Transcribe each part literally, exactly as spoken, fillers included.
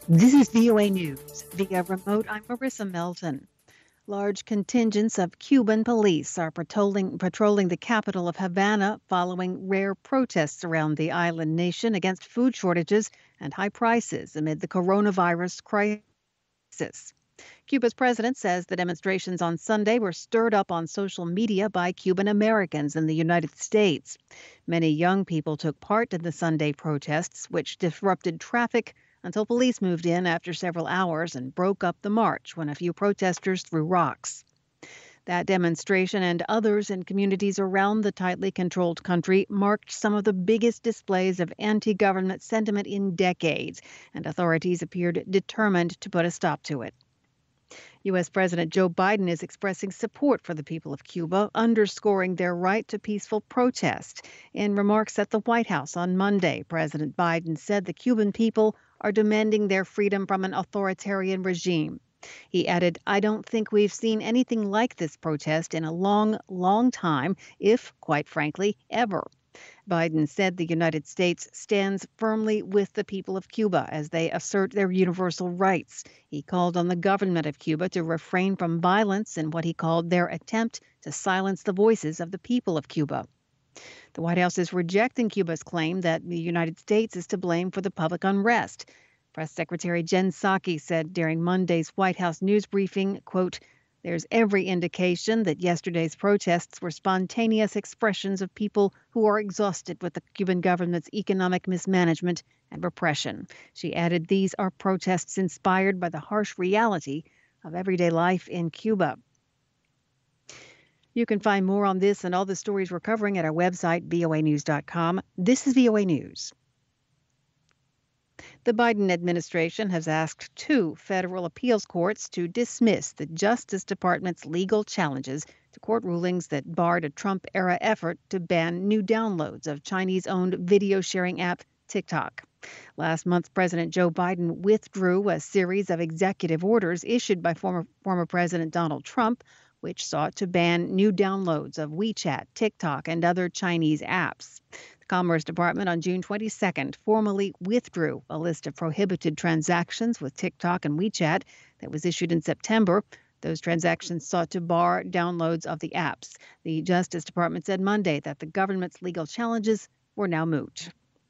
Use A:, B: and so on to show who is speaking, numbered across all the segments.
A: This is V O A News. Via remote, I'm Marissa Melton. Large contingents of Cuban police are patrolling, patrolling the capital of Havana following rare protests around the island nation against food shortages and high prices amid the coronavirus crisis. Cuba's president says the demonstrations on Sunday were stirred up on social media by Cuban Americans in the United States. Many young people took part in the Sunday protests, which disrupted traffic until police moved in after several hours and broke up the march when a few protesters threw rocks. That demonstration and others in communities around the tightly controlled country marked some of the biggest displays of anti-government sentiment in decades, and authorities appeared determined to put a stop to it. U S. President Joe Biden is expressing support for the people of Cuba, underscoring their right to peaceful protest. In remarks at the White House on Monday, President Biden said the Cuban people are demanding their freedom from an authoritarian regime. He added, "I don't think we've seen anything like this protest in a long, long time, if, quite frankly, ever." Biden said the United States stands firmly with the people of Cuba as they assert their universal rights. He called on the government of Cuba to refrain from violence in what he called their attempt to silence the voices of the people of Cuba. The White House is rejecting Cuba's claim that the United States is to blame for the public unrest. Press Secretary Jen Psaki said during Monday's White House news briefing, quote, "There's every indication that yesterday's protests were spontaneous expressions of people who are exhausted with the Cuban government's economic mismanagement and repression." She added, "These are protests inspired by the harsh reality of everyday life in Cuba." You can find more on this and all the stories we're covering at our website, V O A news dot com. This is V O A News. The Biden administration has asked two federal appeals courts to dismiss the Justice Department's legal challenges to court rulings that barred a Trump-era effort to ban new downloads of Chinese-owned video-sharing app TikTok. Last month, President Joe Biden withdrew a series of executive orders issued by former, former President Donald Trump, which sought to ban new downloads of WeChat, TikTok, and other Chinese apps. The Commerce Department on June twenty-second formally withdrew a list of prohibited transactions with TikTok and WeChat that was issued in September. Those transactions sought to bar downloads of the apps. The Justice Department said Monday that the government's legal challenges were now moot.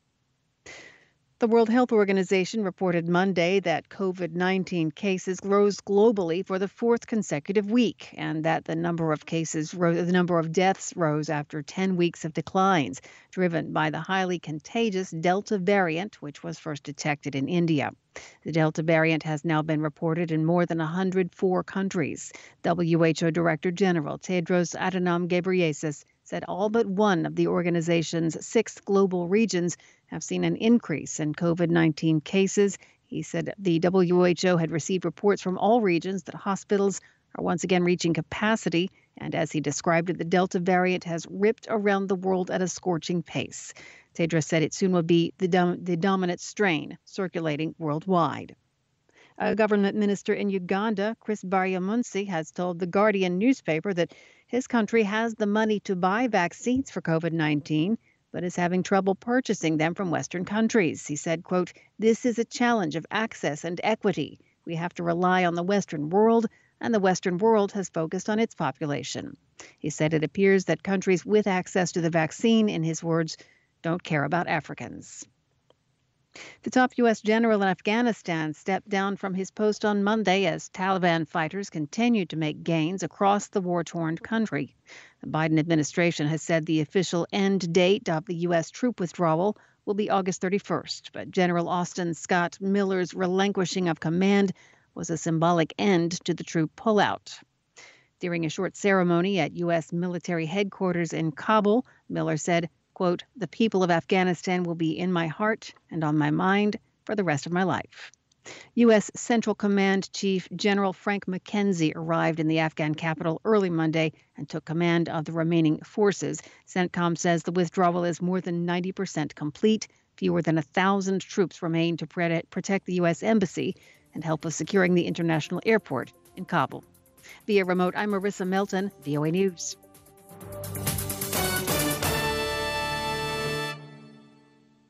A: The World Health Organization reported Monday that COVID nineteen cases rose globally for the fourth consecutive week, and that the number of cases, rose, the number of deaths rose after ten weeks of declines, driven by the highly contagious Delta variant, which was first detected in India. The Delta variant has now been reported in more than one hundred four countries. W H O Director General Tedros Adhanom Ghebreyesus said all but one of the organization's six global regions have seen an increase in COVID nineteen cases. He said the W H O had received reports from all regions that hospitals are once again reaching capacity. And as he described it, the Delta variant has ripped around the world at a scorching pace. Tedros said it soon will be the, dom- the dominant strain circulating worldwide. A government minister in Uganda, Chris Baryamunsi, has told the Guardian newspaper that his country has the money to buy vaccines for COVID nineteen, but is having trouble purchasing them from Western countries. He said, quote, "This is a challenge of access and equity. We have to rely on the Western world, and the Western world has focused on its population." He said it appears that countries with access to the vaccine, in his words, don't care about Africans. The top U S general in Afghanistan stepped down from his post on Monday as Taliban fighters continued to make gains across the war-torn country. The Biden administration has said the official end date of the U S troop withdrawal will be August thirty-first, but General Austin Scott Miller's relinquishing of command was a symbolic end to the troop pullout. During a short ceremony at U S military headquarters in Kabul, Miller said, quote, "The people of Afghanistan will be in my heart and on my mind for the rest of my life." U S Central Command Chief General Frank McKenzie arrived in the Afghan capital early Monday and took command of the remaining forces. CENTCOM says the withdrawal is more than ninety percent complete. Fewer than one thousand troops remain to protect the U S Embassy and help with securing the international airport in Kabul. Via remote, I'm Marissa Melton, V O A News.